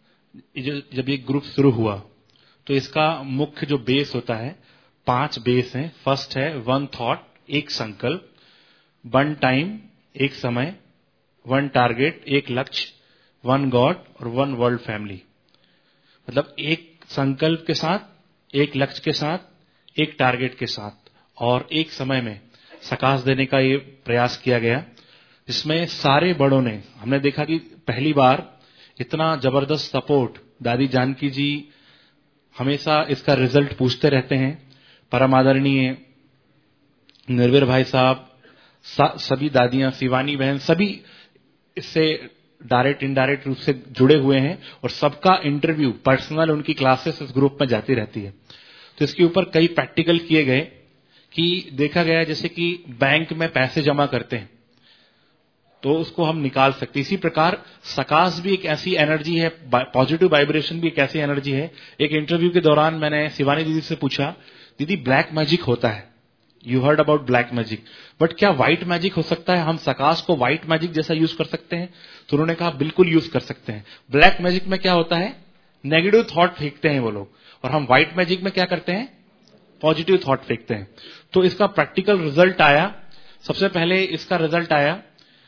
जब ये ग्रुप शुरू हुआ तो इसका मुख्य जो बेस होता है, 5 बेस हैं। फर्स्ट है 1 थॉट, एक संकल्प, 1 टाइम, एक समय, 1 टारगेट, एक लक्ष्य, 1 गॉड और 1 वर्ल्ड फैमिली। मतलब एक संकल्प के साथ, एक लक्ष्य के साथ, एक टारगेट के साथ और एक समय में सकाश देने का ये प्रयास किया गया, जिसमें सारे बड़ों ने, हमने देखा कि पहली बार इतना जबरदस्त सपोर्ट। दादी जानकी जी हमेशा इसका रिजल्ट पूछते रहते हैं। परम आदरणीय निर्वीर भाई साहब, सभी दादियां, शिवानी बहन, सभी इससे डायरेक्ट इनडायरेक्ट रूप से जुड़े हुए हैं और सबका इंटरव्यू पर्सनल उनकी क्लासेस इस ग्रुप में जाती रहती है। तो इसके ऊपर कई प्रैक्टिकल किए गए कि देखा गया जैसे कि बैंक में पैसे जमा करते हैं तो उसको हम निकाल सकते। इसी प्रकार सकाश भी एक ऐसी एनर्जी है, पॉजिटिव वाइब्रेशन भी एक ऐसी एनर्जी है। एक इंटरव्यू के दौरान मैंने शिवानी दीदी से पूछा, दीदी ब्लैक मैजिक होता है, you heard about black magic, but क्या व्हाइट मैजिक हो सकता है? हम सकाश को व्हाइट मैजिक जैसा यूज कर सकते हैं? तो उन्होंने कहा बिल्कुल यूज कर सकते हैं। ब्लैक मैजिक में क्या होता है, नेगेटिव थॉट फेंकते हैं वो लोग, और हम व्हाइट मैजिक में क्या करते हैं, पॉजिटिव थॉट फेंकते हैं। तो इसका प्रैक्टिकल रिजल्ट आया। सबसे पहले इसका रिजल्ट आया,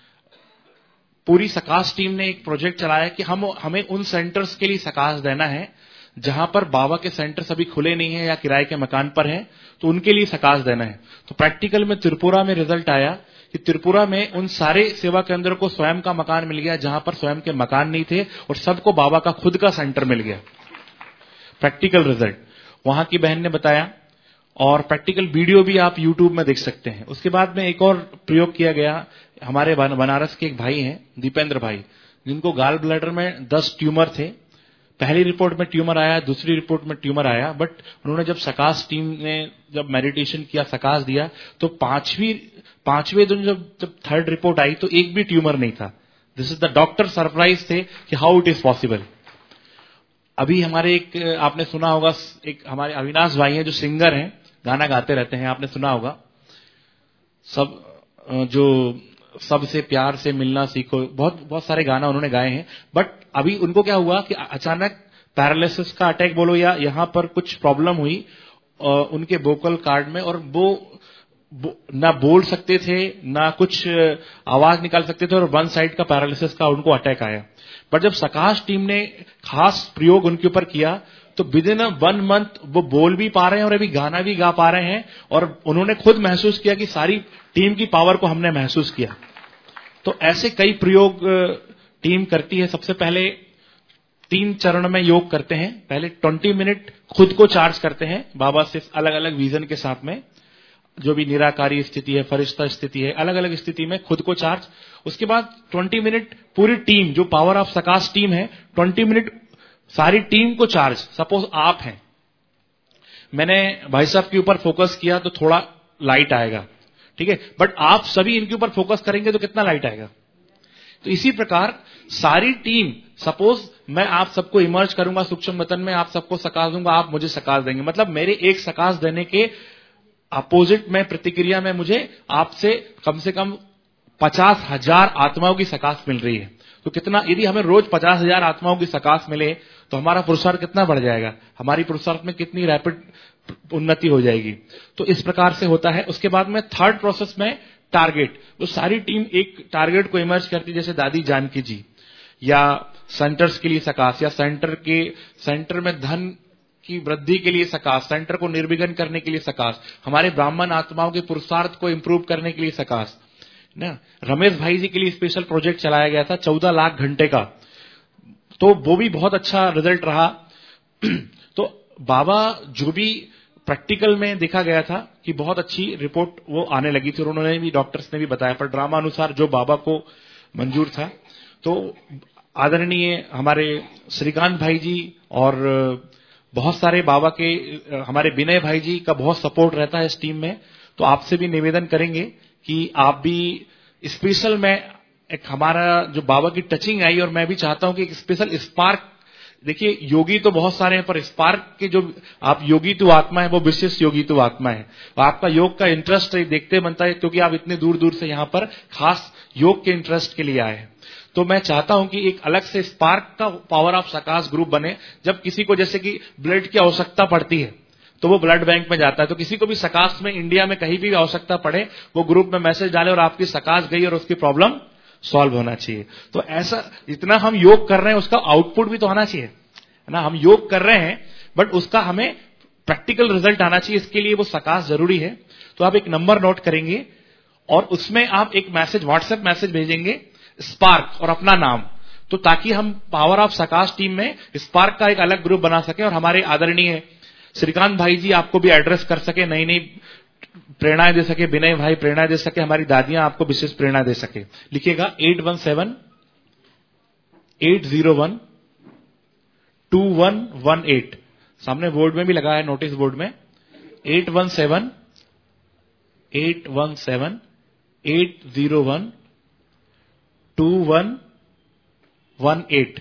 पूरी सकाश टीम ने एक प्रोजेक्ट चलाया कि हमें उन सेंटर्स के लिए सकाश देना है जहां पर बाबा के सेंटर्स अभी खुले नहीं है या किराए के मकान पर हैं, तो उनके लिए सकाश देना है। तो प्रैक्टिकल में त्रिपुरा में रिजल्ट आया कि त्रिपुरा में उन सारे सेवा केंद्रों को स्वयं का मकान मिल गया जहां पर स्वयं के मकान नहीं थे और सबको बाबा का खुद का सेंटर मिल गया। प्रैक्टिकल रिजल्ट वहां की बहन ने बताया और प्रैक्टिकल वीडियो भी आप यूट्यूब में देख सकते हैं। उसके बाद में एक और प्रयोग किया गया। हमारे बनारस के एक भाई हैं दीपेंद्र भाई, जिनको गाल ब्लैडर में 10 ट्यूमर थे। पहली रिपोर्ट में ट्यूमर आया, दूसरी रिपोर्ट में ट्यूमर आया, बट उन्होंने जब सकाश टीम ने जब मेडिटेशन किया, सकाश दिया, तो पांचवें दिन जब थर्ड रिपोर्ट आई तो एक भी ट्यूमर नहीं था। This is the doctor surprise थे कि हाउ इट इज पॉसिबल। अभी हमारे एक आपने सुना होगा, एक हमारे अविनाश भाई हैं जो सिंगर हैं, गाना गाते रहते हैं, आपने सुना होगा, जो सबसे प्यार से मिलना सीखो, बहुत सारे गाना उन्होंने गाए हैं। बट अभी उनको क्या हुआ कि अचानक पैरालिसिस का अटैक बोलो या यहां पर कुछ प्रॉब्लम हुई उनके वोकल कार्ड में, और वो ना बोल सकते थे ना कुछ आवाज निकाल सकते थे, और 1 साइड का पैरालिसिस का उनको अटैक आया। पर जब सकाश टीम ने खास प्रयोग उनके ऊपर किया तो विद इन 1 मंथ वो बोल भी पा रहे हैं और अभी गाना भी गा पा रहे हैं, और उन्होंने खुद महसूस किया कि सारी टीम की पावर को हमने महसूस किया। तो ऐसे कई प्रयोग टीम करती है। सबसे पहले 3 चरण में योग करते हैं। पहले 20 मिनट खुद को चार्ज करते हैं बाबा से, अलग अलग विजन के साथ में, जो भी निराकारी स्थिति है, फरिश्ता स्थिति है, अलग अलग स्थिति में खुद को चार्ज। उसके बाद 20 मिनट पूरी टीम, जो पावर ऑफ सकाश टीम है, 20 मिनट सारी टीम को चार्ज। सपोज आप हैं, मैंने भाई साहब के ऊपर फोकस किया तो थोड़ा लाइट आएगा, ठीक है, बट आप सभी इनके ऊपर फोकस करेंगे तो कितना लाइट आएगा। तो इसी प्रकार सारी टीम, सपोज मैं आप सबको इमर्ज करूंगा सूक्ष्म वतन में, आप सबको सकाश दूंगा, आप मुझे सकाश देंगे, मतलब मेरे एक सकाश देने के अपोजिट में, प्रतिक्रिया में मुझे आपसे कम से कम 50,000 आत्माओं की सकाश मिल रही है। तो कितना, यदि हमें रोज 50,000 आत्माओं की सकाश मिले तो हमारा पुरुषार्थ कितना बढ़ जाएगा, हमारी पुरुषार्थ में कितनी रैपिड उन्नति हो जाएगी। तो इस प्रकार से होता है। उसके बाद में थर्ड प्रोसेस में टारगेट, तो सारी टीम एक टारगेट को इमर्ज करती है, जैसे दादी जानकी जी, या सेंटर्स के लिए सकाश, या सेंटर में धन की वृद्धि के लिए सकाश, सेंटर को निर्विघ्न करने के लिए सकाश, हमारे ब्राह्मण आत्माओं के पुरुषार्थ को इंप्रूव करने के लिए सकाश ना। रमेश भाई जी के लिए स्पेशल प्रोजेक्ट चलाया गया था 14 लाख घंटे का, तो वो भी बहुत अच्छा रिजल्ट रहा। तो बाबा जो भी प्रैक्टिकल में देखा गया था कि बहुत अच्छी रिपोर्ट वो आने लगी थी, और उन्होंने भी, डॉक्टर्स ने भी बताया, पर ड्रामा अनुसार जो बाबा को मंजूर था। तो आदरणीय हमारे श्रीकांत भाई जी और बहुत सारे बाबा के, हमारे विनय भाई जी का बहुत सपोर्ट रहता है इस टीम में। तो आपसे भी निवेदन करेंगे कि आप भी स्पेशल में, एक हमारा जो बाबा की टचिंग आई, और मैं भी चाहता हूं कि एक स्पेशल स्पार्क, देखिए योगी तो बहुत सारे हैं, पर स्पार्क के जो आप योगी तो आत्मा है, वो विशेष योगी तो आत्मा है। तो आपका योग का इंटरेस्ट देखते बनता है, क्योंकि आप इतने दूर दूर से यहाँ पर खास योग के इंटरेस्ट के लिए आए हैं। तो मैं चाहता हूं कि एक अलग से स्पार्क का पावर ऑफ सकाश ग्रुप बने। जब किसी को जैसे कि ब्लड की आवश्यकता पड़ती है तो वो ब्लड बैंक में जाता है, तो किसी को भी सकाश में इंडिया में कहीं भी आवश्यकता पड़े, वो ग्रुप में मैसेज डाले और आपकी सकाश गई और उसकी प्रॉब्लम सॉल्व होना चाहिए। तो ऐसा जितना हम योग कर रहे हैं उसका आउटपुट भी तो आना चाहिए ना। हम योग कर रहे हैं बट उसका हमें प्रैक्टिकल रिजल्ट आना चाहिए, इसके लिए वो सकाश जरूरी है। तो आप एक नंबर नोट करेंगे और उसमें आप एक मैसेज, व्हाट्सएप मैसेज भेजेंगे, स्पार्क और अपना नाम, तो ताकि हम पावर ऑफ सकाश टीम में स्पार्क का एक अलग ग्रुप बना सके और हमारे आदरणीय श्रीकांत भाई जी आपको भी एड्रेस कर सके, नई नई प्रेरणाएं दे सके, विनय भाई प्रेरणा दे सके, हमारी दादियां आपको विशेष प्रेरणा दे सके। लिखिएगा 817-801-2118, सामने बोर्ड में भी लगा है, नोटिस बोर्ड में 817-801-2118।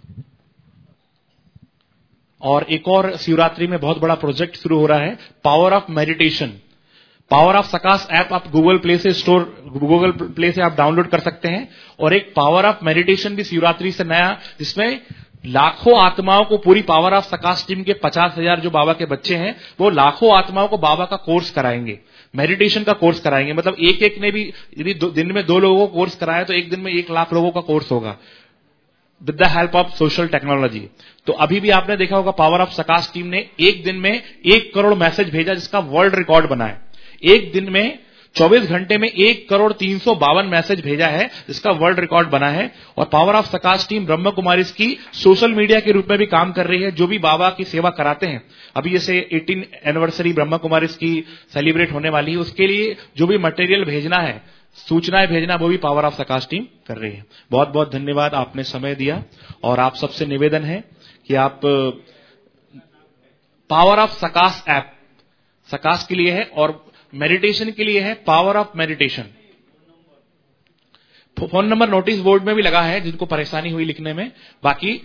और एक और शिवरात्रि में बहुत बड़ा प्रोजेक्ट शुरू हो रहा है, power of meditation. Power of Sakash app आप गूगल प्ले से आप डाउनलोड कर सकते हैं, और एक पावर ऑफ मेडिटेशन भी शिवरात्रि से नया, जिसमें लाखों आत्माओं को, पूरी पावर ऑफ सकाश टीम के 50,000 जो बाबा के बच्चे हैं, वो लाखों आत्माओं को बाबा का कोर्स कराएंगे, मेडिटेशन का कोर्स कराएंगे। मतलब एक एक ने भी यदि दिन में 2 लोगों को कोर्स कराया तो एक दिन में 1 लाख लोगों का कोर्स होगा with the help of social technology. तो अभी भी आपने देखा होगा पावर ऑफ सकाश टीम ने एक दिन में 1 करोड़ मैसेज भेजा, जिसका वर्ल्ड रिकॉर्ड बना है। एक दिन में 24 घंटे में 1,352,000 मैसेज भेजा है, जिसका वर्ल्ड रिकॉर्ड बना है। और power of Sakash team Brahma Kumari की सोशल मीडिया के रूप में भी काम कर रही है, जो भी बाबा की सेवा कराते हैं। अभी जैसे 18 एनिवर्सरी ब्रह्म कुमारी की सेलिब्रेट होने वाली है, उसके लिए जो भी मटेरियल भेजना है, सूचनाएं भेजना, वो भी पावर ऑफ सकाश टीम कर रही है। बहुत बहुत धन्यवाद, आपने समय दिया। और आप सबसे निवेदन है कि आप power of Sakash app, Sakash के लिए है और मेडिटेशन के लिए है, power of meditation. Phone number notice board में भी लगा है, जिनको परेशानी हुई लिखने में। बाकी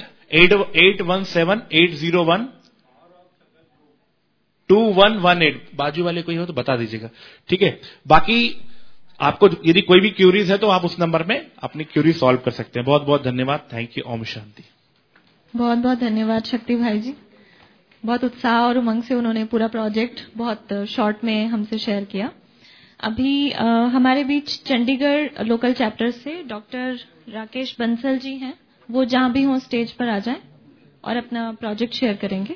817-801-2118, बाजू वाले कोई हो तो बता दीजिएगा, ठीक है। बाकी आपको यदि कोई भी क्यूरीज है तो आप उस नंबर में अपनी क्यूरी सॉल्व कर सकते हैं। बहुत बहुत धन्यवाद, थैंक यू, ओम शांति। बहुत बहुत धन्यवाद शक्ति भाई जी, बहुत उत्साह और उमंग से उन्होंने पूरा प्रोजेक्ट बहुत शॉर्ट में हमसे शेयर किया। अभी हमारे बीच चंडीगढ़ लोकल चैप्टर से डॉक्टर राकेश बंसल जी हैं, वो जहां भी हों स्टेज पर आ जाएं और अपना प्रोजेक्ट शेयर करेंगे।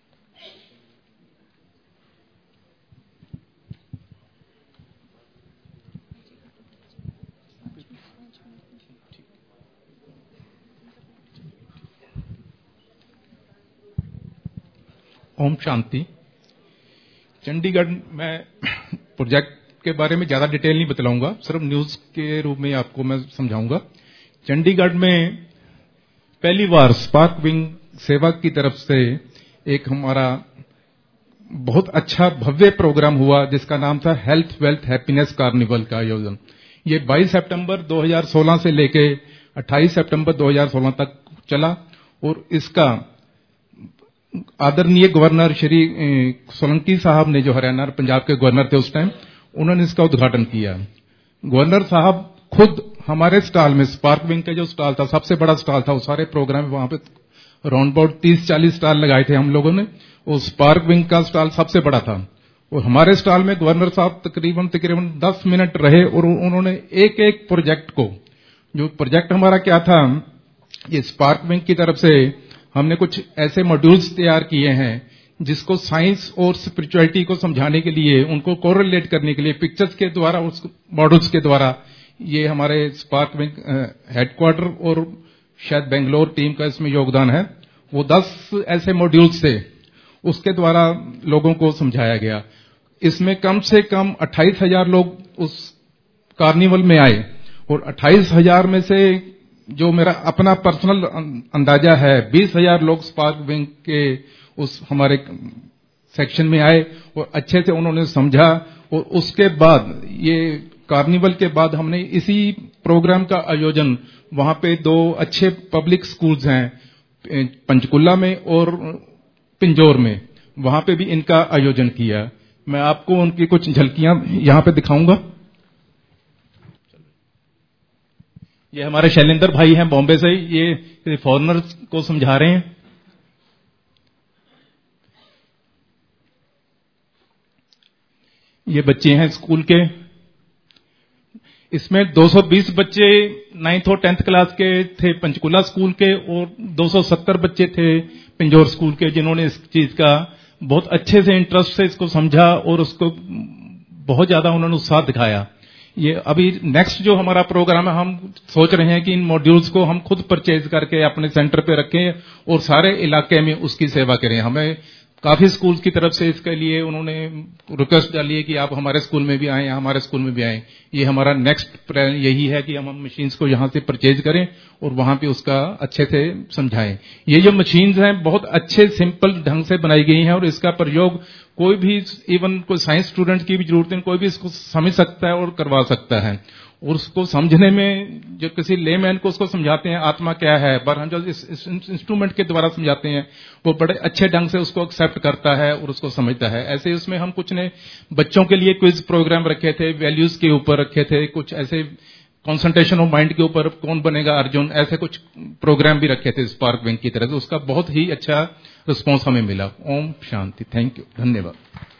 ओम शांति। चंडीगढ़ में प्रोजेक्ट के बारे में ज्यादा डिटेल नहीं बतलाऊंगा, सिर्फ न्यूज के रूप में आपको मैं समझाऊंगा। चंडीगढ़ में पहली बार स्पार्क विंग सेवा की तरफ से एक हमारा बहुत अच्छा भव्य प्रोग्राम हुआ जिसका नाम था हेल्थ वेल्थ हैप्पीनेस कार्निवल का आयोजन। ये 22 सितंबर 2016 से लेके 28 सितंबर 2016 तक चला और इसका आदरणीय गवर्नर श्री सोलंकी साहब ने, जो हरियाणा और पंजाब के गवर्नर थे उस टाइम, उन्होंने इसका उद्घाटन किया। गवर्नर साहब खुद हमारे स्टॉल में, स्पार्क विंग का जो स्टॉल था, सबसे बड़ा स्टॉल था, वो सारे प्रोग्राम वहां पे राउंड अबाउट 30-40 स्टॉल लगाए थे हम लोगों ने। वो स्पार्क विंग का स्टॉल सबसे बड़ा था और हमारे स्टॉल में गवर्नर साहब तकरीबन 10 मिनट रहे और उन्होंने एक एक प्रोजेक्ट को, जो प्रोजेक्ट हमारा क्या था, ये स्पार्क विंग की तरफ से हमने कुछ ऐसे मॉड्यूल्स तैयार किए हैं जिसको साइंस और स्पिरिचुअलिटी को समझाने के लिए, उनको कोरिलेट करने के लिए पिक्चर्स के द्वारा, उस मॉडल्स के द्वारा, ये हमारे स्पार्क विंग हेडक्वार्टर और शायद बेंगलोर टीम का इसमें योगदान है। वो 10 ऐसे मॉड्यूल्स थे, उसके द्वारा लोगों को समझाया गया। इसमें कम से कम 28,000 लोग उस कार्निवल में आए और 28,000 में से जो मेरा अपना पर्सनल अंदाजा है, 20,000 लोग स्पार्क विंग के उस हमारे सेक्शन में आए और अच्छे से उन्होंने समझा। और उसके बाद, ये कार्निवल के बाद, हमने इसी प्रोग्राम का आयोजन वहां पे 2 अच्छे पब्लिक स्कूल्स हैं, पंचकुला में और पिंजौर में, वहां पे भी इनका आयोजन किया। मैं आपको उनकी कुछ झलकियां यहां पे दिखाऊंगा। ये हमारे शैलेंद्र भाई हैं बॉम्बे से, ये फॉरेनर्स को समझा रहे हैं। ये बच्चे हैं स्कूल के, इसमें 220 बच्चे 9th और 10th क्लास के थे पंचकुला स्कूल के और 270 बच्चे थे पिंजौर स्कूल के, जिन्होंने इस चीज का बहुत अच्छे से इंटरेस्ट से इसको समझा और उसको बहुत ज्यादा उन्होंने उत्साह दिखाया। ये अभी नेक्स्ट जो हमारा प्रोग्राम है, हम सोच रहे हैं कि इन मॉड्यूल्स को हम खुद परचेज करके अपने सेंटर पे रखें और सारे इलाके में उसकी सेवा करें। हमें काफी स्कूल्स की तरफ से इसके लिए उन्होंने रिक्वेस्ट डाली है कि आप हमारे स्कूल में भी आएं या हमारे स्कूल में भी आएं। ये हमारा नेक्स्ट प्लान यही है कि हम मशीन्स को यहां से परचेज करें और वहां पे उसका अच्छे से समझाएं। ये जो मशीन्स हैं बहुत अच्छे सिंपल ढंग से बनाई गई हैं और इसका प्रयोग कोई भी, इवन कोई साइंस स्टूडेंट की भी जरूरत नहीं, कोई भी इसको समझ सकता है और करवा सकता है। और उसको समझने में, जो किसी लेमैन को उसको समझाते हैं आत्मा क्या है, पर हम जो इस इंस्ट्रूमेंट के द्वारा समझाते हैं वो बड़े अच्छे ढंग से उसको एक्सेप्ट करता है और उसको समझता है। ऐसे उसमें हम कुछ ने बच्चों के लिए क्विज प्रोग्राम रखे थे, वैल्यूज के ऊपर रखे थे, कुछ ऐसे कंसंट्रेशन ऑफ माइंड के ऊपर, कौन बनेगा अर्जुन, ऐसे कुछ प्रोग्राम भी रखे थे स्पार्क विंग की तरफ से। उसका बहुत ही अच्छा रिस्पॉन्स हमें मिला। ओम शांति। थैंक यू, धन्यवाद।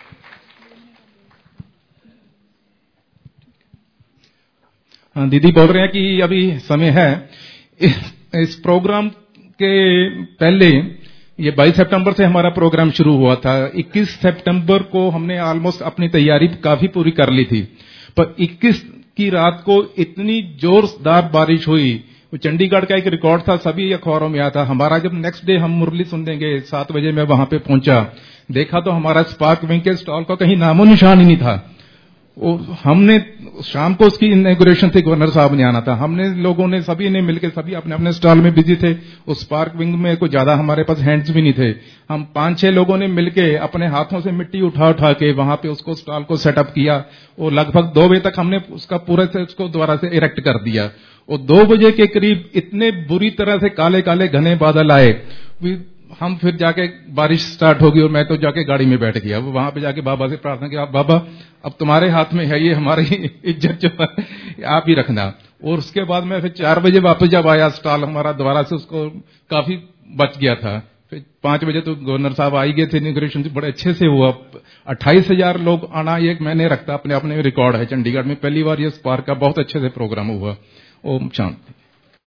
दीदी बोल रहे हैं कि अभी समय है। इस प्रोग्राम के पहले, ये 22 सितंबर से हमारा प्रोग्राम शुरू हुआ था। 21 सितंबर को हमने ऑलमोस्ट अपनी तैयारी काफी पूरी कर ली थी, पर 21 की रात को इतनी जोरदार बारिश हुई, चंडीगढ़ का एक रिकॉर्ड था, सभी अखबारों में आया था। हमारा जब नेक्स्ट डे हम मुरली सुनेंगे 7 बजे मैं वहां पे पहुंचा, देखा तो हमारा स्पार्क विंग के स्टॉल का कहीं नामो निशान ही नहीं था। और हमने शाम को उसकी इनॉग्रेशन थी, गवर्नर साहब ने आना था। हमने लोगों ने, सभी ने मिलकर, सभी अपने अपने स्टॉल में बिजी थे। उस स्पार्क विंग में कोई ज्यादा हमारे पास हैंड्स भी नहीं थे। हम 5-6 लोगों ने मिलके अपने हाथों से मिट्टी उठा उठा के वहां पे उसको स्टॉल को सेटअप किया और लगभग 2 बजे तक हमने उसका पूरे से उसको दोबारा से इरेक्ट कर दिया। और 2 बजे के करीब इतने बुरी तरह से काले काले घने बादल आए, हम फिर जाके, बारिश स्टार्ट होगी और मैं तो जाके गाड़ी में बैठ गया। वो वहां पे जाके बाबा से प्रार्थना किया, बाबा अब तुम्हारे हाथ में है ये, हमारी इज्जत जो है आप ही रखना। और उसके बाद मैं फिर 4 बजे वापस जब आया, स्टॉल हमारा दोबारा से उसको काफी बच गया था। फिर 5 बजे तो गवर्नर साहब आ गए थे, इनॉग्रेशन बड़े अच्छे से हुआ। 28,000 लोग आना, ये मैंने रखता अपने अपने रिकॉर्ड है। चंडीगढ़ में पहली बार ये स्पार्क का बहुत अच्छे से प्रोग्राम हुआ। ओम शांति।